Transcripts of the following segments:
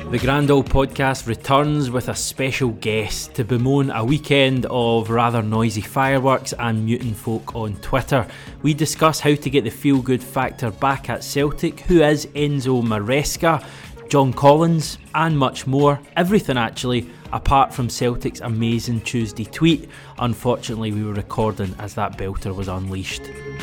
The Grand Old Podcast returns with a special guest to bemoan a weekend of rather noisy fireworks and muting folk on Twitter. We discuss how to get the feel-good factor back at Celtic, who is Enzo Maresca, John Collins, and much more. Everything actually, apart from Celtic's amazing Tuesday tweet. Unfortunately, we were recording as that belter was unleashed.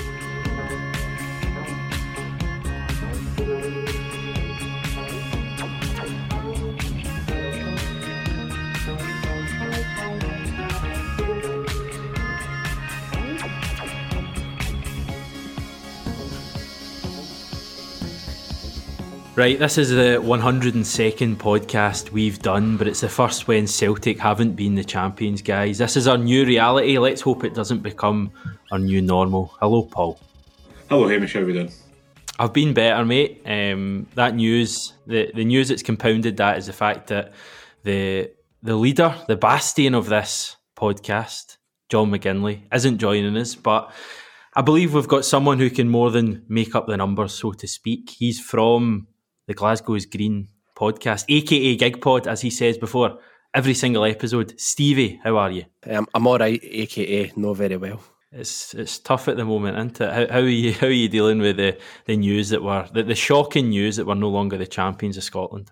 Right, this is the 102nd podcast we've done, but it's the first when Celtic haven't been the champions, guys. This is our new reality. Let's hope it doesn't become our new normal. Hello, Paul. Hello, Hamish. How are we doing? I've been better, mate. That news, the news that's compounded that is the fact that the leader, the bastion of this podcast, John McGinley, isn't joining us, but I believe we've got someone who can more than make up the numbers, so to speak. He's from the Glasgow's Green podcast, aka GigPod, as he says before every single episode. Stevie, how are you? I'm all right, aka not very well. It's tough at the moment, isn't it? How are you dealing with the news that the shocking news that we're no longer the champions of Scotland?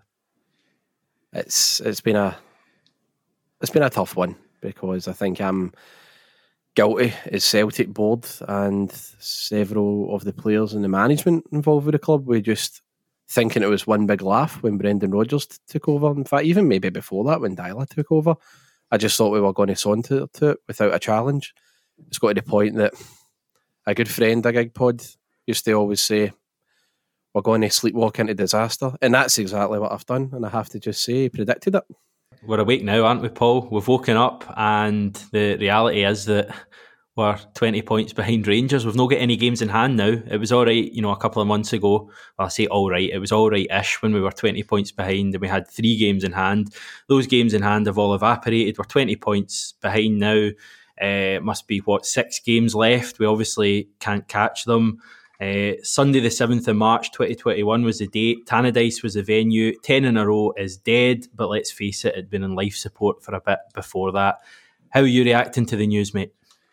It's been a tough one, because I think I'm guilty as Celtic board and several of the players and the management involved with the club. We just thinking it was one big laugh when Brendan Rodgers took over. In fact, even maybe before that, when Dyla took over, I just thought we were going to saunter to it without a challenge. It's got to the point that a good friend, a GigPod, used to always say, we're going to sleepwalk into disaster. And that's exactly what I've done. And I have to just say, he predicted it. We're awake now, aren't we, Paul? We've woken up, and the reality is that we're 20 points behind Rangers. We've not got any games in hand now. It was all right, a couple of months ago. Well, I say all right. It was all right-ish when we were 20 points behind and we had 3 games in hand. Those games in hand have all evaporated. We're 20 points behind now. Must be, 6 games left. We obviously can't catch them. Sunday the 7th of March 2021 was the date. Tannadice was the venue. 10 in a row is dead, but let's face it, it'd been in life support for a bit before that. How are you reacting to the news, mate?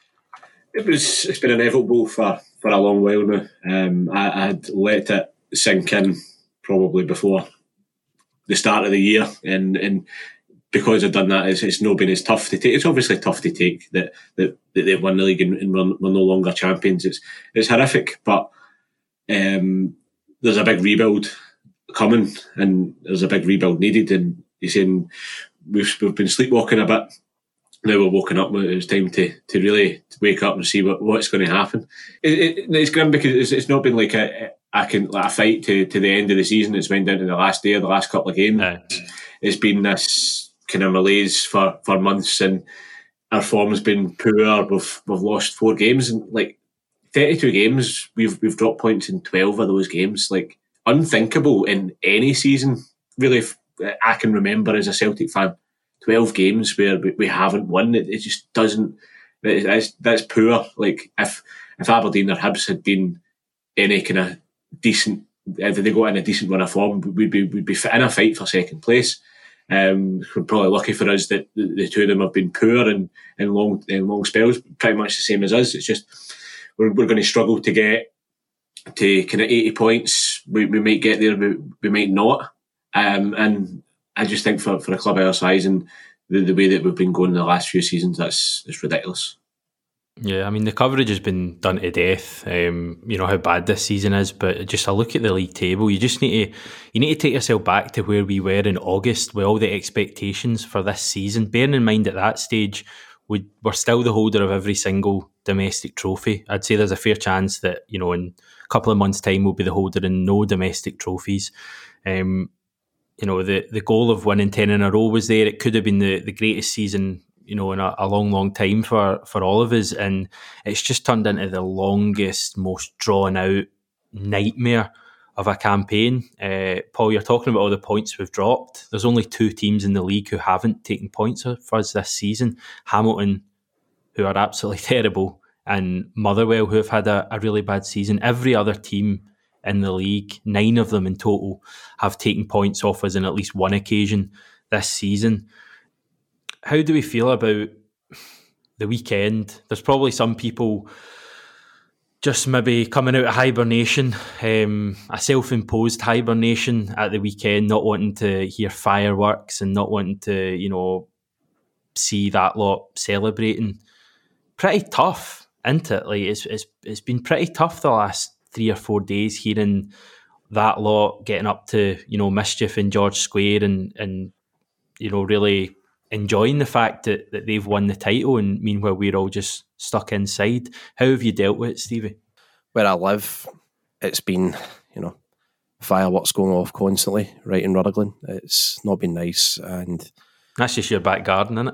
It's been inevitable for a long while now. I had let it sink in probably before the start of the year, and because I've done that, it's not been as tough to take. It's obviously tough to take that they've won the league and we're no longer champions. It's horrific, but there's a big rebuild coming, and there's a big rebuild needed. And you're saying we've been sleepwalking a bit. Now we're woken up. It's time to really wake up and see what's going to happen. It's grim because it's not been like a fight to the end of the season. It's went down to the last day of the last couple of games. No. It's been this kind of malaise for months, and our form's been poor. We've lost 4 games, and 32 games. We've dropped points in 12 of those games. Unthinkable in any season, really. I can remember as a Celtic fan. 12 games where we haven't won. It just doesn't. That's poor. If Aberdeen or Hibs had been any kind of decent, if they got in a decent run of form, we'd be in a fight for second place. We're probably lucky for us that the two of them have been poor in long spells, pretty much the same as us. It's just we're going to struggle to get to kind of 80 points. We might get there, we might not. And I just think for a club our size and the way that we've been going the last few seasons, it's ridiculous. Yeah, I mean, the coverage has been done to death. How bad this season is, but just a look at the league table, you need to take yourself back to where we were in August with all the expectations for this season. Bearing in mind at that stage, we're still the holder of every single domestic trophy. I'd say there's a fair chance that, in a couple of months' time, we'll be the holder in no domestic trophies. The goal of winning 10 in a row was there. It could have been the greatest season, in a long, long time for all of us. And it's just turned into the longest, most drawn out nightmare of a campaign. Paul, you're talking about all the points we've dropped. There's only 2 teams in the league who haven't taken points for us this season. Hamilton, who are absolutely terrible, and Motherwell, who have had a really bad season. Every other team in the league. 9 of them in total have taken points off us on at least one occasion this season. How do we feel about the weekend? There's probably some people just maybe coming out of hibernation, a self-imposed hibernation at the weekend, not wanting to hear fireworks and not wanting to, see that lot celebrating. Pretty tough, isn't it? Like it's been pretty tough the last 3 or 4 days hearing that lot getting up to mischief in George Square and really enjoying the fact that they've won the title, and meanwhile we're all just stuck inside. How have you dealt with it, Stevie? Where I live, it's been, fireworks going off constantly right in Rutherglen. It's not been nice, and that's just your back garden, isn't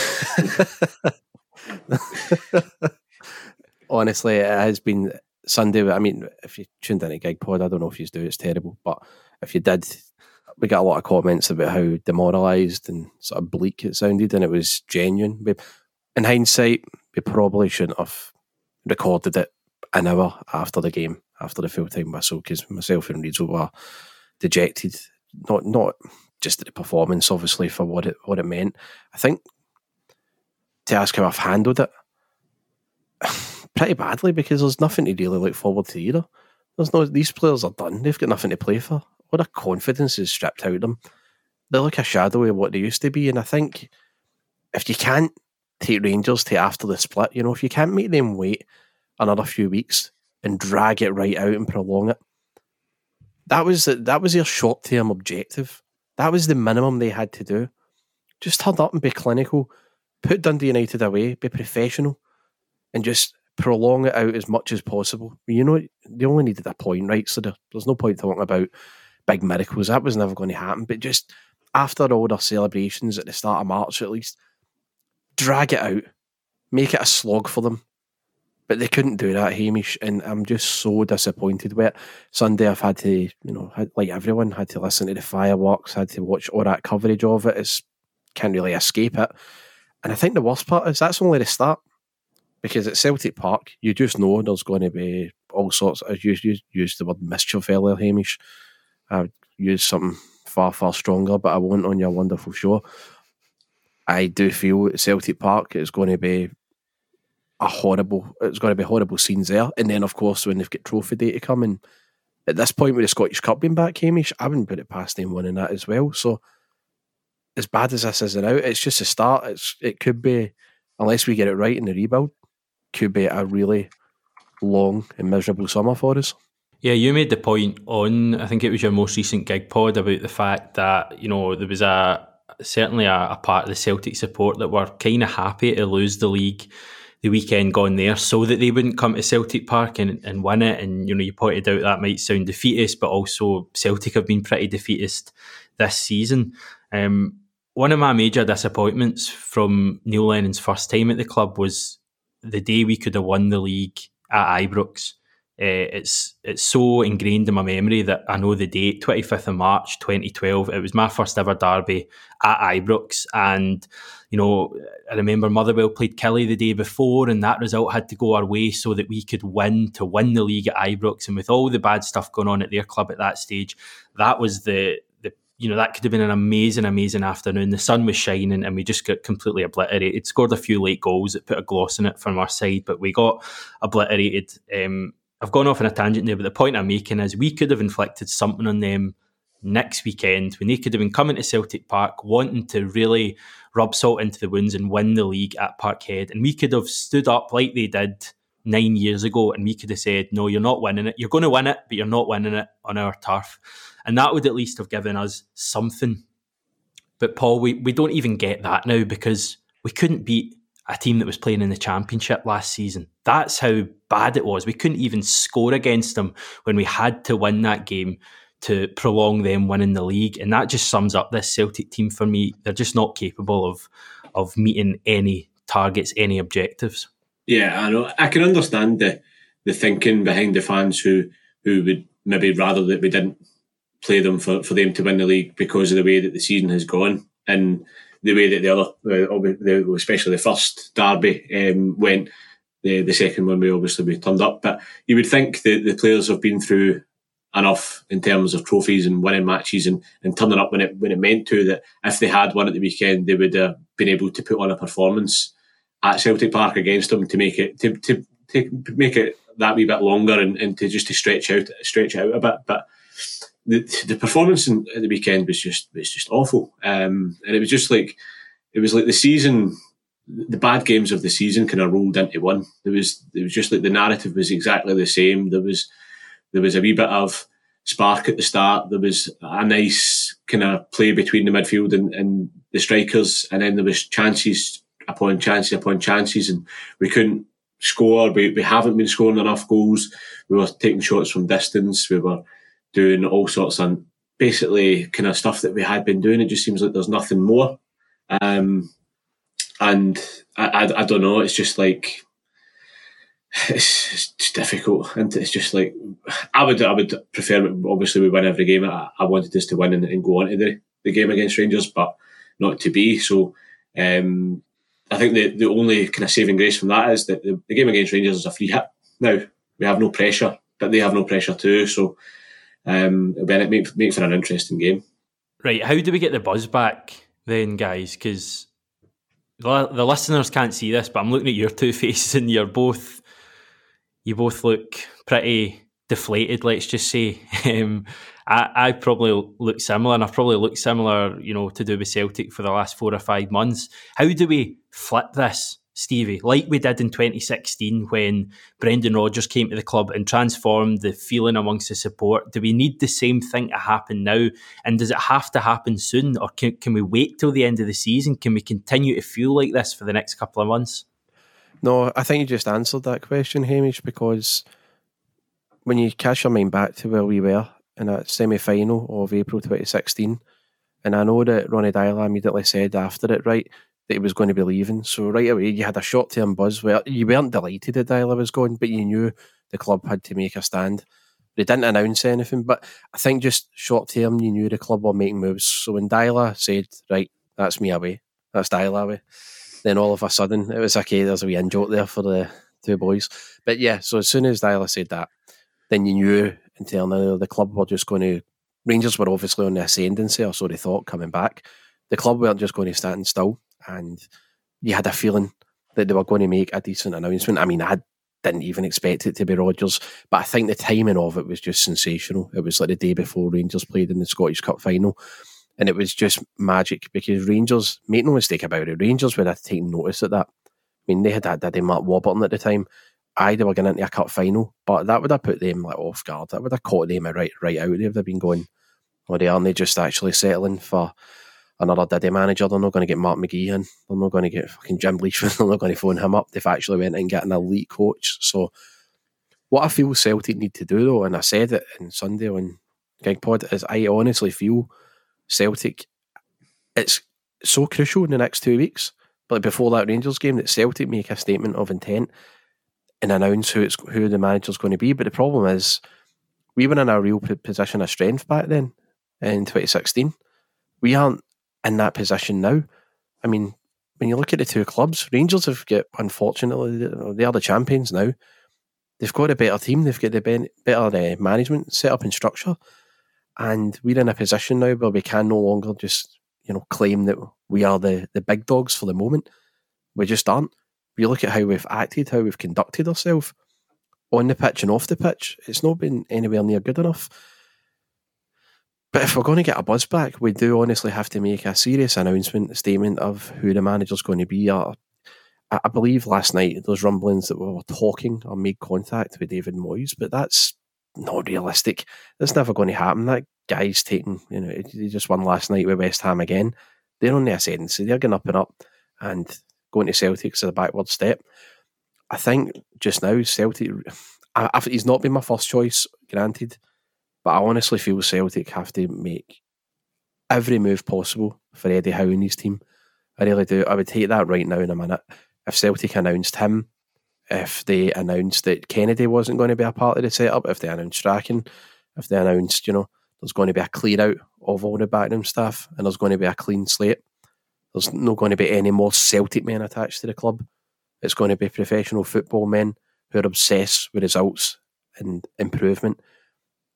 it? Honestly, it has been Sunday. I mean, if you tuned in a Gig Pod, I don't know if you do, it's terrible, but if you did, we got a lot of comments about how demoralised and sort of bleak it sounded, and it was genuine. In hindsight, we probably shouldn't have recorded it an hour after the game, after the full-time whistle, because myself and Reedsel were dejected. Not just at the performance, obviously, for what it meant. I think to ask how I've handled it, pretty badly, because there's nothing to really look forward to either. These players are done. They've got nothing to play for. All their confidence is stripped out of them. They're like a shadow of what they used to be. And I think if you can't take Rangers to after the split, if you can't make them wait another few weeks and drag it right out and prolong it, that was their short-term objective. That was the minimum they had to do. Just turn up and be clinical, put Dundee United away, be professional, and just prolong it out as much as possible. They only needed a point, right? So there's no point talking about big miracles. That was never going to happen. But just after all their celebrations at the start of March, at least, drag it out, make it a slog for them. But they couldn't do that, Hamish, and I'm just so disappointed with it. Sunday I've had to, like everyone, had to listen to the fireworks, had to watch all that coverage of it. Can't really escape it. And I think the worst part is that's only the start. Because at Celtic Park, you just know there's going to be all sorts. I used the word mischief earlier, Hamish. I've used something far, far stronger, but I won't on your wonderful show. I do feel at Celtic Park it's going to be horrible scenes there. And then, of course, when they've got trophy day to come, and at this point with the Scottish Cup being back, Hamish, I wouldn't put it past them winning that as well. So, as bad as this is now, it's just a start. It could be, unless we get it right in the rebuild, could be a really long and miserable summer for us. Yeah, you made the point on, I think it was your most recent Gig Pod, about the fact that, there was certainly a part of the Celtic support that were kind of happy to lose the league the weekend gone there so that they wouldn't come to Celtic Park and win it. And, you pointed out that might sound defeatist, but also Celtic have been pretty defeatist this season. One of my major disappointments from Neil Lennon's first time at the club was the day we could have won the league at Ibrox. It's so ingrained in my memory that I know the date, 25th of March 2012. It was my first ever derby at Ibrox, and I remember Motherwell played Killie the day before, and that result had to go our way so that we could win the league at Ibrox. And with all the bad stuff going on at their club at that stage, that was that could have been an amazing, amazing afternoon. The sun was shining and we just got completely obliterated. Scored a few late goals that put a gloss on it from our side, but we got obliterated. I've gone off on a tangent there, but the point I'm making is we could have inflicted something on them next weekend when they could have been coming to Celtic Park wanting to really rub salt into the wounds and win the league at Parkhead. And we could have stood up like they did 9 years ago and we could have said, no, you're not winning it. You're going to win it, but you're not winning it on our turf. And that would at least have given us something. But Paul, we don't even get that now because we couldn't beat a team that was playing in the Championship last season. That's how bad it was. We couldn't even score against them when we had to win that game to prolong them winning the league. And that just sums up this Celtic team for me. They're just not capable of meeting any targets, any objectives. Yeah, I know. I can understand the thinking behind the fans who would maybe rather that we didn't play them for them to win the league because of the way that the season has gone and the way that the other, especially the first derby went. The second one we turned up, but you would think that the players have been through enough in terms of trophies and winning matches and turning up when it meant to, that if they had won at the weekend, they would have been able to put on a performance at Celtic Park against them to make it to make it that wee bit longer and to just to stretch out a bit. But the performance at the weekend was just awful, and it was just like the season. The bad games of the season kind of rolled into one. It was just like the narrative was exactly the same. There was a wee bit of spark at the start. There was a nice kind of play between the midfield and the strikers, and then there was chances upon chances, and we couldn't score. We haven't been scoring enough goals. We were taking shots from distance. We were doing all sorts of basically kind of stuff that we had been doing. It just seems like there's nothing more. And I don't know. It's just like it's difficult, and it's just like I would prefer. Obviously, we win every game. I wanted us to win and go on to the game against Rangers, but not to be. So I think the only kind of saving grace from that is that the game against Rangers is a free hit. Now we have no pressure, but they have no pressure too. So it make for an interesting game. Right, how do we get the buzz back then, guys? Because the listeners can't see this, but I'm looking at your two faces, and you both look pretty deflated. Let's just say. I probably look similar, and I've probably looked similar, to do with Celtic for the last 4 or 5 months. How do we flip this, Stevie, like we did in 2016 when Brendan Rodgers came to the club and transformed the feeling amongst the support? Do we need the same thing to happen now? And does it have to happen soon? Or can we wait till the end of the season? Can we continue to feel like this for the next couple of months? No, I think you just answered that question, Hamish, because when you cast your mind back to where we were in that semi-final of April 2016, and I know that Ronny Deila immediately said after it, right, that he was going to be leaving. So right away, you had a short-term buzz where you weren't delighted that Deila was going, but you knew the club had to make a stand. They didn't announce anything, but I think just short-term, you knew the club were making moves. So when Deila said, right, that's me away, that's Deila away, then all of a sudden, it was okay, there's a wee in-joke there for the two boys. But yeah, so as soon as Deila said that, then you knew internally the club were just going to... Rangers were obviously on the ascendancy, or so they thought, coming back. The club weren't just going to stand still. And you had a feeling that they were going to make a decent announcement. I mean, I didn't even expect it to be Rodgers, but I think the timing of it was just sensational. It was like the day before Rangers played in the Scottish Cup final, and it was just magic because Rangers, make no mistake about it, Rangers would have taken notice of that. I mean, they had that daddy Mark Warburton at the time. They were getting into a cup final, but that would have put them like off guard. That would have caught them right out. They would have been going, oh, aren't they just actually settling for another daddy manager? They're not going to get Mark McGee in. They're not going to get fucking Jim Leishman. They're not going to phone him up. They've actually went and got an elite coach. So what I feel Celtic need to do, though, and I said it on Sunday on GigPod, is I honestly feel Celtic, it's so crucial in the next 2 weeks, but before that Rangers game, that Celtic make a statement of intent and announce who the manager's going to be. But the problem is, we were in a real position of strength back then in 2016. We aren't in that position now. I mean, when you look at the two clubs, Rangers have got, unfortunately, they are the champions now. They've got a better team. They've got the better management set up and structure. And we're in a position now where we can no longer just, claim that we are the big dogs for the moment. We just aren't. We look at how we've acted, how we've conducted ourselves on the pitch and off the pitch. It's not been anywhere near good enough. But if we're going to get a buzz back, we do honestly have to make a serious announcement, a statement of who the manager's going to be. I believe last night those rumblings that we were talking or made contact with David Moyes, but that's not realistic. That's never going to happen. That guy's taking, he just won last night with West Ham again. They're on the ascendancy. They're going up and up, and going to Celtic's a backward step. I think just now Celtic, he's not been my first choice, granted, but I honestly feel Celtic have to make every move possible for Eddie Howe and his team. I really do. I would take that right now in a minute. If Celtic announced him, if they announced that Kennedy wasn't going to be a part of the setup, if they announced Strachan, if they announced, there's going to be a clear out of all the backroom staff and there's going to be a clean slate. There's not going to be any more Celtic men attached to the club. It's going to be professional football men who are obsessed with results and improvement.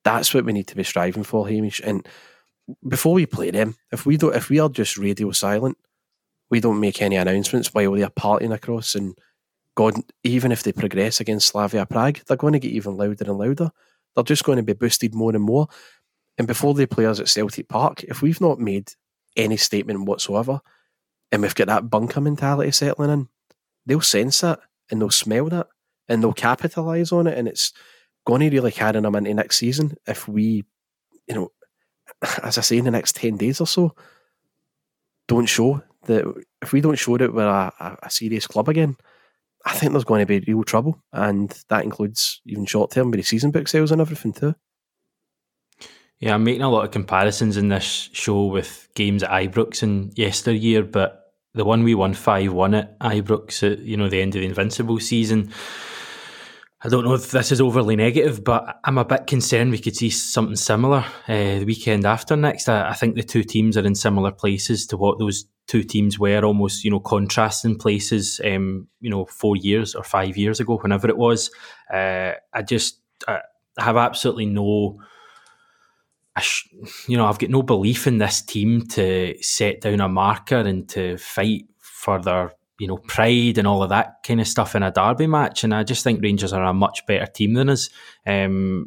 That's what we need to be striving for, Hamish. And before we play them, if we are just radio silent, we don't make any announcements while they're partying across, and God, even if they progress against Slavia Prague, they're going to get even louder and louder. They're just going to be boosted more and more. And before they play us at Celtic Park, if we've not made any statement whatsoever, and we've got that bunker mentality settling in, they'll sense that, and they'll smell that, and they'll capitalise on it, and it's going to really carry them into next season if we, as I say, in the next 10 days or so, don't show that. If we don't show that we're a serious club again, I think there's going to be real trouble, and that includes even short term with the season book sales and everything too. Yeah, I'm making a lot of comparisons in this show with games at Ibrox in yesteryear, but the one we won 5-1 at Ibrox at the end of the Invincible season, I don't know if this is overly negative, but I'm a bit concerned we could see something similar the weekend after next. I think the two teams are in similar places to what those two teams were, almost, contrasting places, 4 years or 5 years ago, whenever it was. I have absolutely no... I've got no belief in this team to set down a marker and to fight for their pride and all of that kind of stuff in a derby match. And I just think Rangers are a much better team than us. And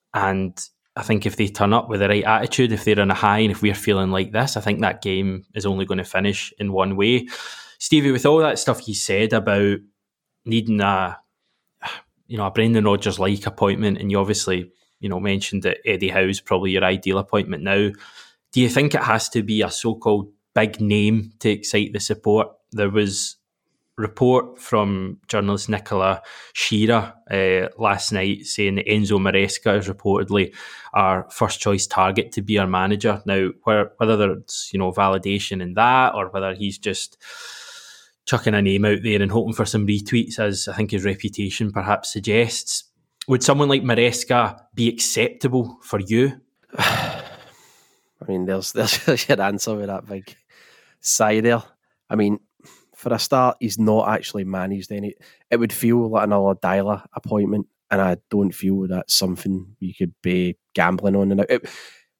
I think if they turn up with the right attitude, if they're on a high, and if we're feeling like this, I think that game is only going to finish in one way. Stevie, with all that stuff you said about needing a Brendan Rodgers-like appointment, and you obviously mentioned that Eddie Howe's probably your ideal appointment now, do you think it has to be a so-called big name to excite the support? There was report from journalist Nicola Shearer last night saying that Enzo Maresca is reportedly our first choice target to be our manager. Now, whether there's validation in that, or whether he's just chucking a name out there and hoping for some retweets, as I think his reputation perhaps suggests, would someone like Maresca be acceptable for you? I mean, there's your answer with that big sigh there. I mean, for a start, he's not actually managed any. It would feel like another Dyla appointment, and I don't feel that's something we could be gambling on. And it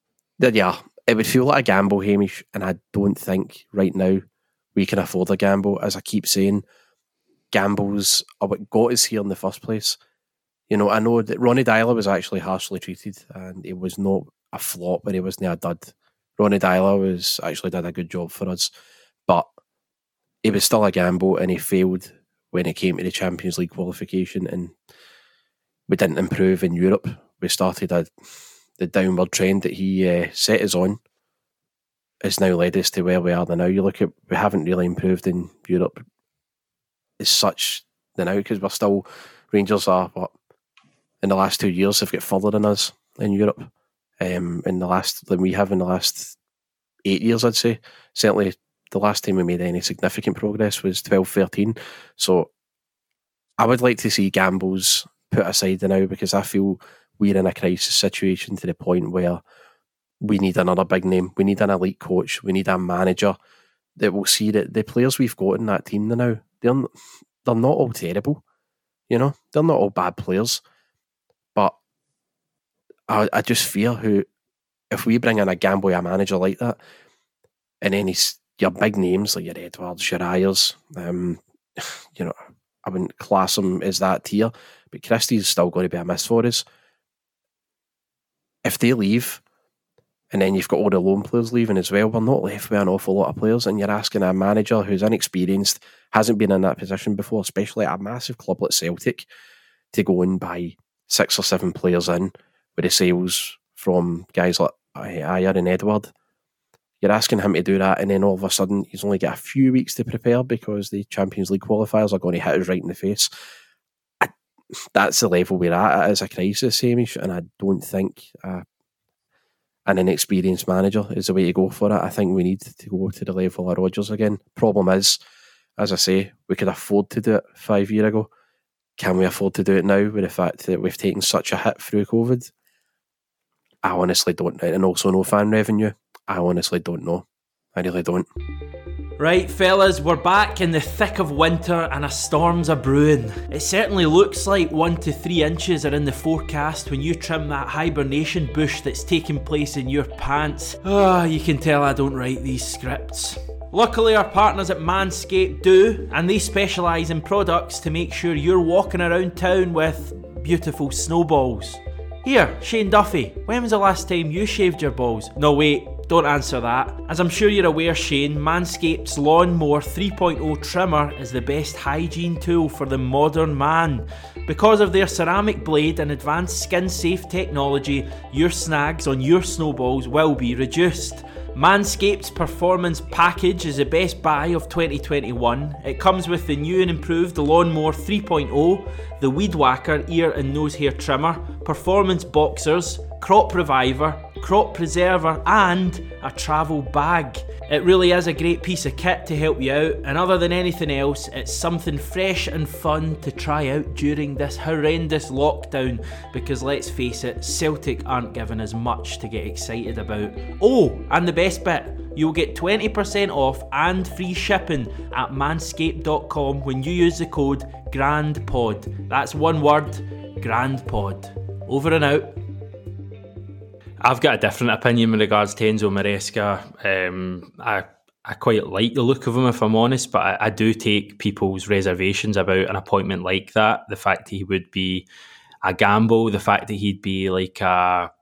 would feel like a gamble, Hamish, and I don't think right now we can afford a gamble. As I keep saying, gambles are what got us here in the first place. I know that Ronny Deila was actually harshly treated, and he was not a flop, but he wasn't a dud. Ronny Deila actually did a good job for us, but he was still a gamble, and he failed when it came to the Champions League qualification, and we didn't improve in Europe. We started the downward trend that he set us on has now led us to where we are now. You look at, we haven't really improved in Europe as such now, because we're still, Rangers are, in the last 2 years, they've got further than us in Europe. Than we have in the last 8 years, I'd say. Certainly, the last time we made any significant progress was 12-13. So I would like to see gambles put aside now, because I feel we're in a crisis situation to the point where we need another big name. We need an elite coach. We need a manager that will see that the players we've got in that team now, they're not all terrible. They're not all bad players. But I just fear if we bring in a gambler manager like that, and then your big names like your Edwards, your Ayers, I wouldn't class him as that tier, but Christie's still going to be a miss for us. If they leave, and then you've got all the loan players leaving as well, we're not left with an awful lot of players, and you're asking a manager who's inexperienced, hasn't been in that position before, especially at a massive club like Celtic, to go and buy 6 or 7 players in with the sales from guys like Ayer and Edward. You're asking him to do that, and then all of a sudden he's only got a few weeks to prepare because the Champions League qualifiers are going to hit us right in the face. That's the level we're at. It is a crisis, Hamish, and I don't think an inexperienced manager is the way to go for it. I think we need to go to the level of Rodgers again. Problem is, as I say, we could afford to do it 5 years ago. Can we afford to do it now with the fact that we've taken such a hit through COVID? I honestly don't know. And also no fan revenue. I honestly don't know. I really don't. Right, fellas, we're back in the thick of winter and a storm's a-brewing. It certainly looks like 1 to 3 inches are in the forecast when you trim that hibernation bush that's taking place in your pants. You can tell I don't write these scripts. Luckily, our partners at Manscaped do, and they specialise in products to make sure you're walking around town with beautiful snowballs. Here, Shane Duffy, when was the last time you shaved your balls? No, wait. Don't answer that. As I'm sure you're aware, Shane, Manscaped's Lawnmower 3.0 trimmer is the best hygiene tool for the modern man. Because of their ceramic blade and advanced skin-safe technology, your snags on your snowballs will be reduced. Manscaped's Performance Package is the best buy of 2021. It comes with the new and improved Lawnmower 3.0, the Weed Whacker ear and nose hair trimmer, Performance Boxers, Crop Reviver, Crop Preserver and a travel bag. It really is a great piece of kit to help you out, and other than anything else, it's something fresh and fun to try out during this horrendous lockdown, because let's face it, Celtic aren't given us much to get excited about. Oh, and the best bit, you'll get 20% off and free shipping at manscaped.com when you use the code GRANDPOD. That's one word, GRANDPOD. Over and out. I've got a different opinion with regards to Enzo Maresca. I quite like the look of him, if I'm honest, but I do take people's reservations about an appointment like that. The fact that he would be a gamble, the fact that he'd be like a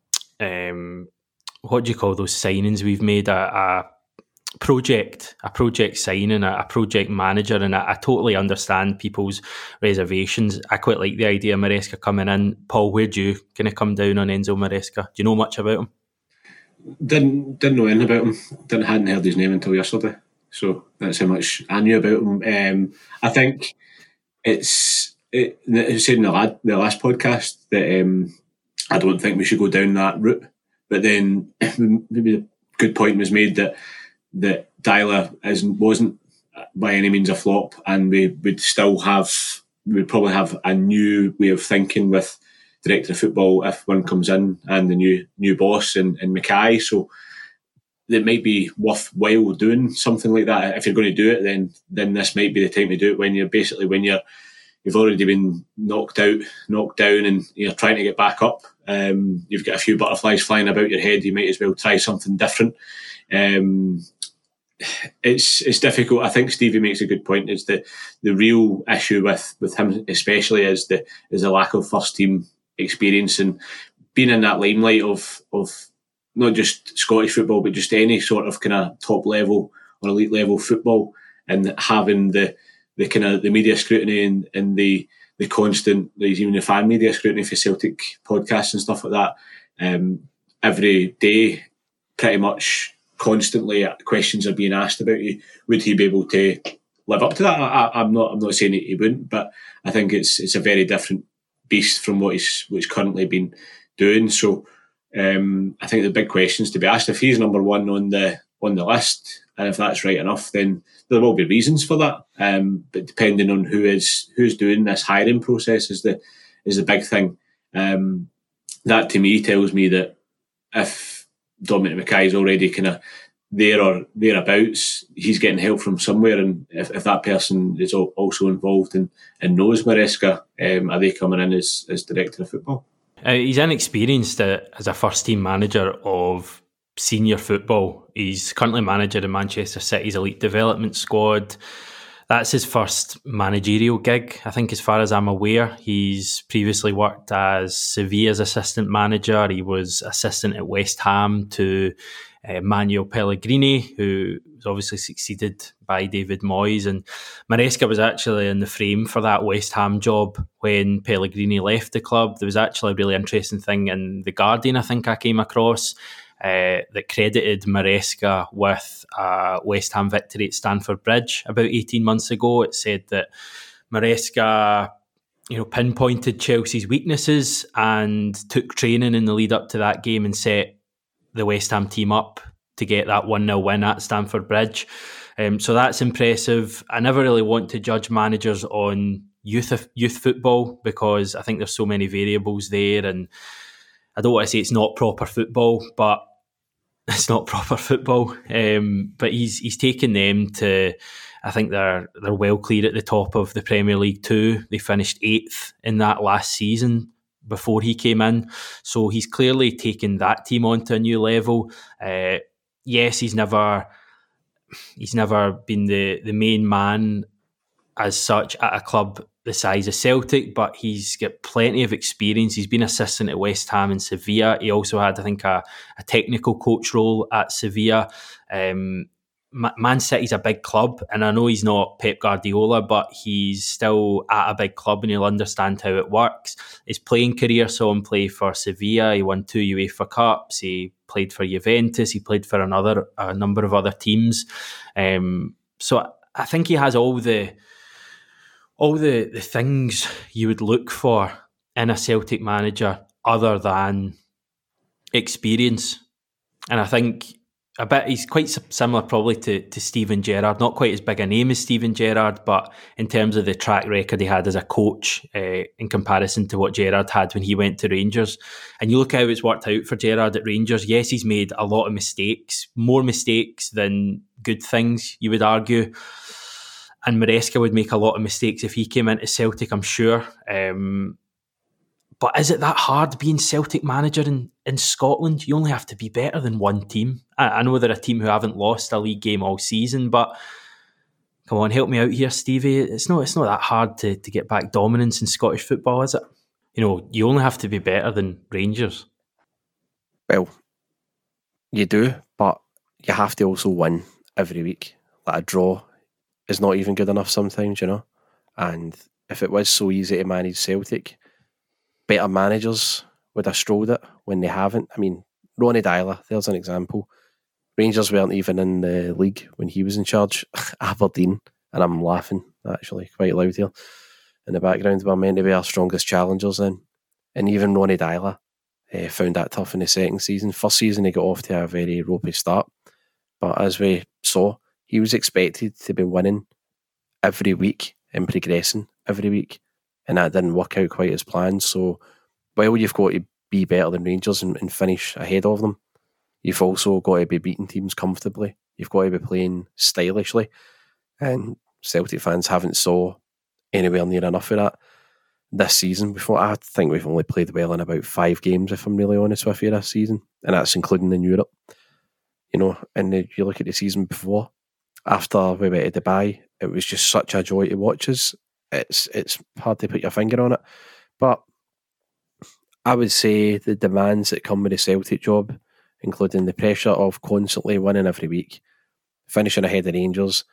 what do you call those signings we've made? A project signing, a project manager, and I totally understand people's reservations. I quite like the idea of Maresca coming in. Paul, where'd you kind of come down on Enzo Maresca? Do you know much about him? Didn't know anything about him. Hadn't heard his name until yesterday, so that's how much I knew about him. I think it said in the last podcast that I don't think we should go down that route, but then maybe a good point was made that Deila wasn't by any means a flop, and we'd probably have a new way of thinking with director of football if one comes in and the new boss in Mackay. So it might be worthwhile doing something like that. If you're going to do it, then this might be the time to do it when you've already been knocked down and you're trying to get back up. You've got a few butterflies flying about your head. You might as well try something different. It's difficult. I think Stevie makes a good point. Is the real issue with him, especially, is the lack of first team experience and being in that limelight of not just Scottish football, but just any sort of kind of top level or elite level football, and having the kind of the media scrutiny and the constant, even the fan media scrutiny for Celtic podcasts and stuff like that. Every day, pretty much constantly, questions are being asked about you. Would he be able to live up to that? I'm not saying he wouldn't, but I think it's a very different beast from what he's currently been doing. So I think the big questions to be asked, if he's number one on the list, and if that's right enough, then there will be reasons for that. But depending on who's doing this hiring process is the big thing. That to me tells me that if Dominic Mackay is already kind of there or thereabouts, he's getting help from somewhere, and if that person is also involved and knows Maresca, are they coming in as director of football? He's inexperienced as a first team manager of senior football. He's currently manager of Manchester City's elite development squad. That's his first managerial gig, I think, as far as I'm aware. He's previously worked as Sevilla's assistant manager. He was assistant at West Ham to Manuel Pellegrini, who was obviously succeeded by David Moyes. And Maresca was actually in the frame for that West Ham job when Pellegrini left the club. There was actually a really interesting thing in The Guardian, I think I came across, that credited Maresca with a West Ham victory at Stamford Bridge about 18 months ago. It said that Maresca, pinpointed Chelsea's weaknesses and took training in the lead up to that game and set the West Ham team up to get that 1-0 win at Stamford Bridge. So that's impressive. I never really want to judge managers on youth football because I think there's so many variables there, and I don't want to say it's not proper football, but it's not proper football. But he's taken them to, I think they're well clear at the top of the Premier League too. They finished 8th in that last season before he came in. So he's clearly taken that team onto a new level. Yes, he's never been the main man as such at a club the size of Celtic, but he's got plenty of experience. He's been assistant at West Ham and Sevilla. He also had, I think, a technical coach role at Sevilla. Man City's a big club, and I know he's not Pep Guardiola, but he's still at a big club and he'll understand how it works. His playing career saw him play for Sevilla. He won 2 UEFA Cups. He played for Juventus. He played for a number of other teams. So I think he has all the things you would look for in a Celtic manager other than experience. And I think he's quite similar probably to Steven Gerrard. Not quite as big a name as Steven Gerrard, but in terms of the track record he had as a coach in comparison to what Gerrard had when he went to Rangers. And you look how it's worked out for Gerrard at Rangers. Yes, he's made a lot of mistakes, more mistakes than good things, you would argue. And Maresca would make a lot of mistakes if he came into Celtic, I'm sure. But is it that hard being Celtic manager in Scotland? You only have to be better than one team. I know they're a team who haven't lost a league game all season, but come on, help me out here, Stevie. It's not that hard to get back dominance in Scottish football, is it? You only have to be better than Rangers. Well, you do, but you have to also win every week. Like a draw is not even good enough sometimes, And if it was so easy to manage Celtic, better managers would have strolled it when they haven't. I mean, Ronny Deila, there's an example. Rangers weren't even in the league when he was in charge. Aberdeen, and I'm laughing actually quite loud here in the background, were meant to be our strongest challengers then. And even Ronny Deila found that tough in the second season. First season he got off to a very ropey start, but as we saw, he was expected to be winning every week and progressing every week, and that didn't work out quite as planned. So while you've got to be better than Rangers and finish ahead of them, you've also got to be beating teams comfortably. You've got to be playing stylishly, and Celtic fans haven't saw anywhere near enough of that this season. Before, I think we've only played well in about 5 games, if I'm really honest with you, this season, and that's including in Europe. And you look at the season before, after we went to Dubai, it was just such a joy to watch us. It's hard to put your finger on it, but I would say the demands that come with the Celtic job, including the pressure of constantly winning every week, finishing ahead of Rangers,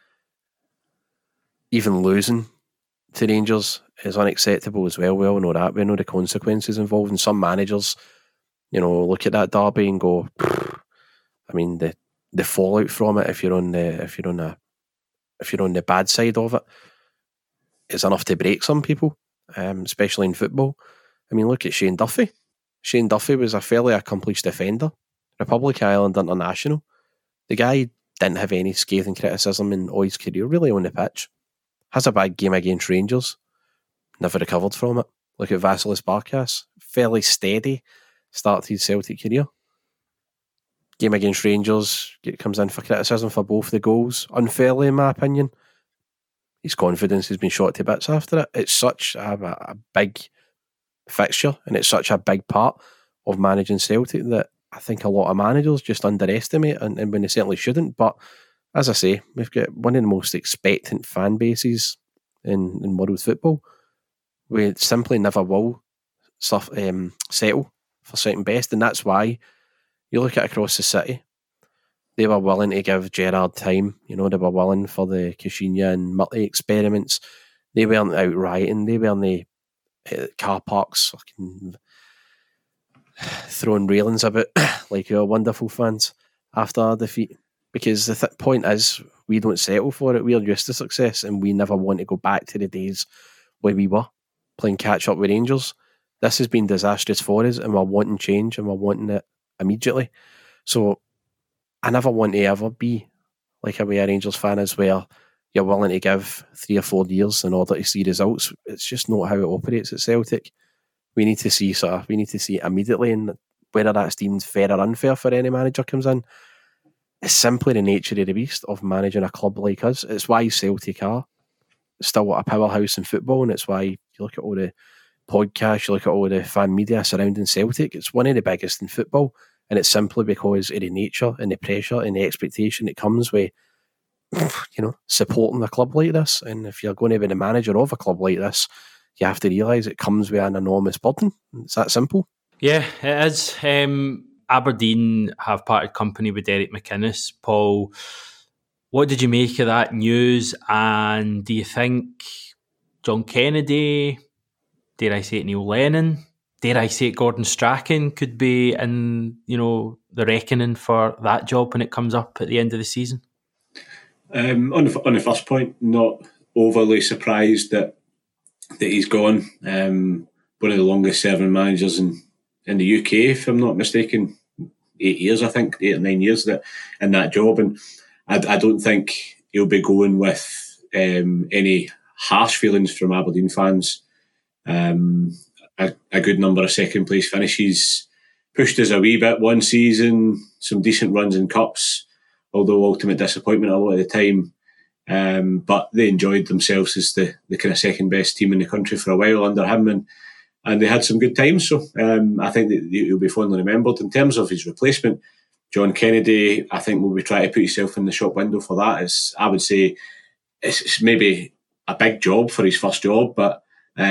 even losing to Rangers is unacceptable as well. We all know that. We know the consequences involved, and some managers, look at that derby and go, I mean, the fallout from it, if you're on the bad side of it, is enough to break some people, especially in football. I mean, look at Shane Duffy. Shane Duffy was a fairly accomplished defender, Republic of Ireland international. The guy didn't have any scathing criticism in all his career, really, on the pitch. Has a bad game against Rangers, never recovered from it. Look at Vasilis Barkas, fairly steady start to his Celtic career. Game against Rangers, comes in for criticism for both the goals, unfairly in my opinion. His confidence has been shot to bits after it. It's such a big fixture, and it's such a big part of managing Celtic that I think a lot of managers just underestimate, and when they certainly shouldn't. But as I say, we've got one of the most expectant fan bases in world football. We simply never will settle for second best, and that's why you look at across the city, they were willing to give Gerrard time. They were willing for the Caixinha and Murty experiments. They weren't out rioting. They weren't in the car parks fucking throwing railings about like your wonderful fans after our defeat. Because the point is, we don't settle for it. We're used to success, and we never want to go back to the days when we were playing catch up with Rangers. This has been disastrous for us, and we're wanting change, and we're wanting it immediately. So I never want to ever be like a way a Rangers fan is, where you're willing to give 3 or 4 years in order to see results. It's just not how it operates at Celtic. We need to see it immediately, and whether that's deemed fair or unfair for any manager comes in, it's simply the nature of the beast of managing a club like us. It's why Celtic are still a powerhouse in football, and it's why you look at all the podcasts, you look at all the fan media surrounding Celtic, it's one of the biggest in football, and it's simply because of the nature and the pressure and the expectation that comes with supporting a club like this. And if you're going to be the manager of a club like this, you have to realise it comes with an enormous burden. It's that simple. Yeah, it is. Aberdeen have parted company with Derek McInnes. Paul, what did you make of that news? And do you think John Kennedy, dare I say it, Neil Lennon, dare I say it, Gordon Strachan could be in, the reckoning for that job when it comes up at the end of the season? On the first point, not overly surprised that he's gone. One of the longest serving managers in the UK, if I'm not mistaken, 8 years, I think, 8 or 9 years in that job. And I don't think he'll be going with any harsh feelings from Aberdeen fans. A good number of second place finishes, pushed us a wee bit one season, some decent runs in cups, although ultimate disappointment a lot of the time. But they enjoyed themselves as the kind of second best team in the country for a while under him, and they had some good times. So I think that he'll be fondly remembered. In terms of his replacement, John Kennedy, I think will be trying to put himself in the shop window for that. I would say it's maybe a big job for his first job, but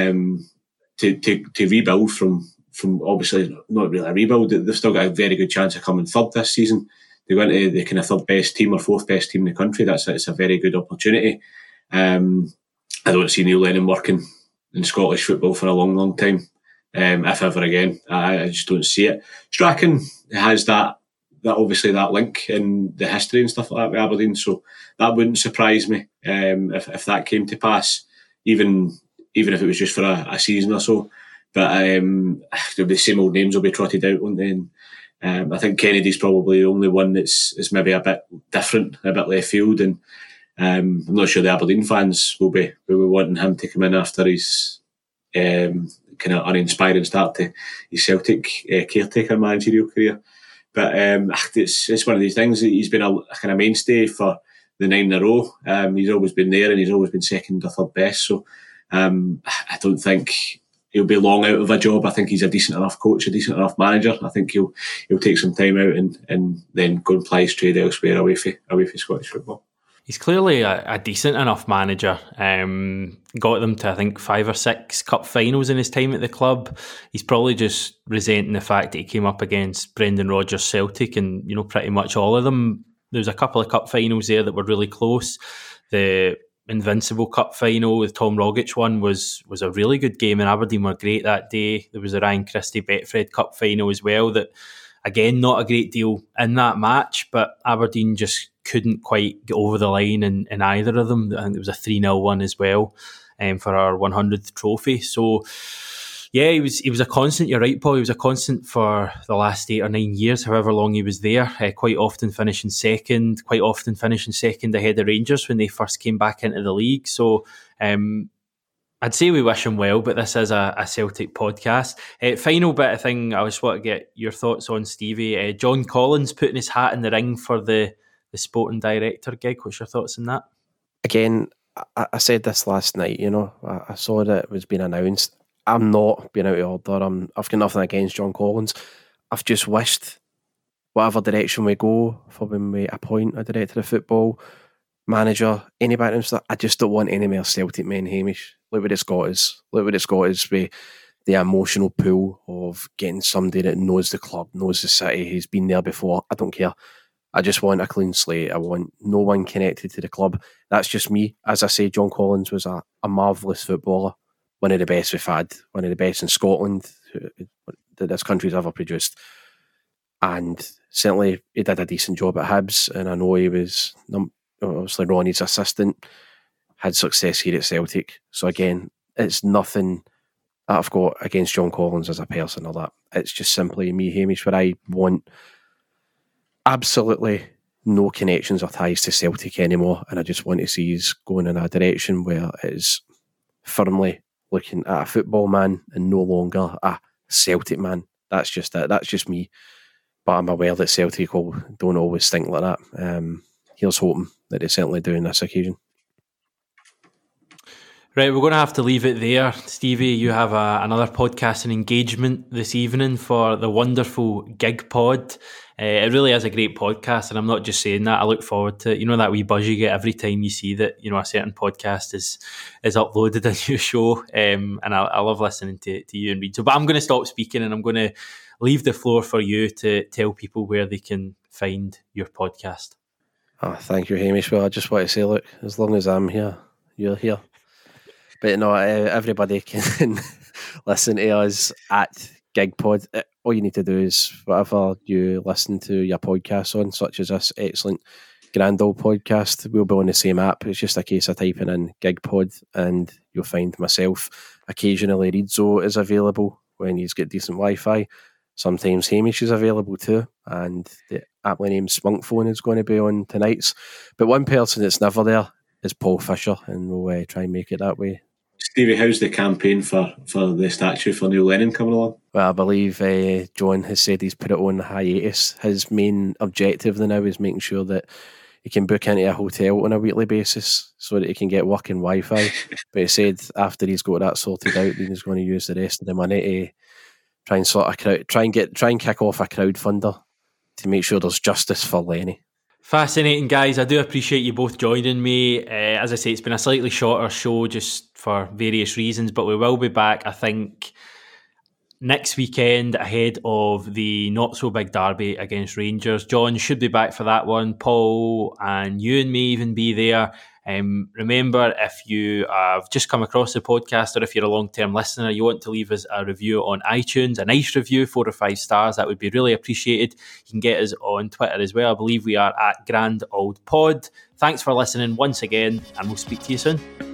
to rebuild from obviously not really a rebuild, they've still got a very good chance of coming third this season. They went to the kind of third best team or fourth best team in the country. It's a very good opportunity. I don't see Neil Lennon working in Scottish football for a long, long time, if ever again. I just don't see it. Strachan has that obviously that link in the history and stuff like that with Aberdeen, so that wouldn't surprise me if that came to pass, even if it was just for a season or so. But the same old names will be trotted out, won't they? And I think Kennedy's probably the only one that's maybe a bit different, a bit left field, and I'm not sure the Aberdeen fans will be wanting him to come in after his kind of uninspiring start to his Celtic caretaker managerial career. But it's one of these things. He's been a kind of mainstay for the 9 in a row. He's always been there, and he's always been second or third best. So I don't think he'll be long out of a job. I think he's a decent enough coach, a decent enough manager. I think he'll take some time out and then go and ply his trade elsewhere away from Scottish football. He's clearly a decent enough manager. Got them to, I think, 5 or 6 cup finals in his time at the club. He's probably just resenting the fact that he came up against Brendan Rodgers' Celtic, and pretty much all of them. There was a couple of cup finals there that were really close. The Invincible Cup final with Tom Rogic one was a really good game, and Aberdeen were great that day. There was the Ryan Christie Betfred Cup final as well that, again, not a great deal in that match, but Aberdeen just couldn't quite get over the line in either of them. I think it was a 3-0 one as well for our 100th trophy. So yeah, he was a constant. You're right, Paul. He was a constant for the last 8 or 9 years, however long he was there. Quite often finishing second ahead of Rangers when they first came back into the league. So I'd say we wish him well, but this is a Celtic podcast. Final bit of thing I just want to get your thoughts on, Stevie. John Collins putting his hat in the ring for the sporting director gig. What's your thoughts on that? Again, I said this last night, I saw that it was being announced. I'm not being out of order. I've got nothing against John Collins. I've just wished whatever direction we go for when we appoint a director of football, manager, anybody else, I just don't want any more Celtic men, Hamish. Look what it's got us. Look what it's got us with the emotional pull of getting somebody that knows the club, knows the city, who's been there before. I don't care. I just want a clean slate. I want no one connected to the club. That's just me. As I say, John Collins was a marvellous footballer, one of the best we've had, one of the best in Scotland that this country's ever produced. And certainly he did a decent job at Hibs, and I know he was obviously Ronnie's assistant, had success here at Celtic. So again, it's nothing that I've got against John Collins as a person or that. It's just simply me, Hamish, where I want absolutely no connections or ties to Celtic anymore, and I just want to see us going in a direction where it is firmly looking at a football man and no longer a Celtic man. that's just it. That's just me. But I'm aware that Celtic don't always think like that. Here's hoping that they certainly do on this occasion. Right, we're going to have to leave it there. Stevie, you have another podcasting engagement this evening for the wonderful Gig Pod. It really is a great podcast, and I'm not just saying that. I look forward to it. You know that wee buzz you get every time you see that, you know, a certain podcast is uploaded a new show, and I love listening to you and Reid. So, but I'm going to stop speaking, and I'm going to leave the floor for you to tell people where they can find your podcast. Oh, thank you, Hamish. Well, I just want to say, look, as long as I'm here, you're here. But no, everybody can listen to us at GigPod. All you need to do is whatever you listen to your podcasts on, such as this excellent Grand Old podcast, we'll be on the same app. It's just a case of typing in GigPod and you'll find myself. Occasionally Reidzo is available when he's got decent Wi-Fi. Sometimes Hamish is available too, and the aptly named Spunkphone is going to be on tonight's. But one person that's never there is Paul Fisher, and we'll try and make it that way. Stevie, how's the campaign for the statue for Neil Lennon coming along? Well, I believe John has said he's put it on hiatus. His main objective now is making sure that he can book into a hotel on a weekly basis so that he can get working Wi-Fi. But he said after he's got that sorted out, then he's going to use the rest of the money to try and sort a crowd, try and kick off a crowdfunder to make sure there's justice for Lenny. Fascinating, guys. I do appreciate you both joining me. As I say, it's been a slightly shorter show just for various reasons, but we will be back, I think, next weekend ahead of the not-so-big derby against Rangers. John should be back for that one. Paul and you and me even be there. Remember, if you have just come across the podcast or if you're a long-term listener, you want to leave us a review on iTunes, a nice review, 4 or 5 stars, that would be really appreciated. You can get us on Twitter as well. I believe we are at Grand Old Pod. Thanks for listening once again, and we'll speak to you soon.